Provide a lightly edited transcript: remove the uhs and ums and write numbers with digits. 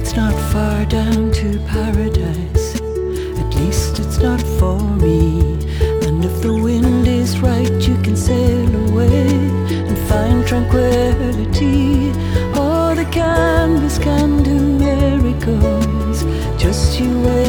it's not far down to paradise. At least it's not for me. And if the wind is right, you can sail away and find tranquility. Oh, the canvas can do miracles. Just you wait.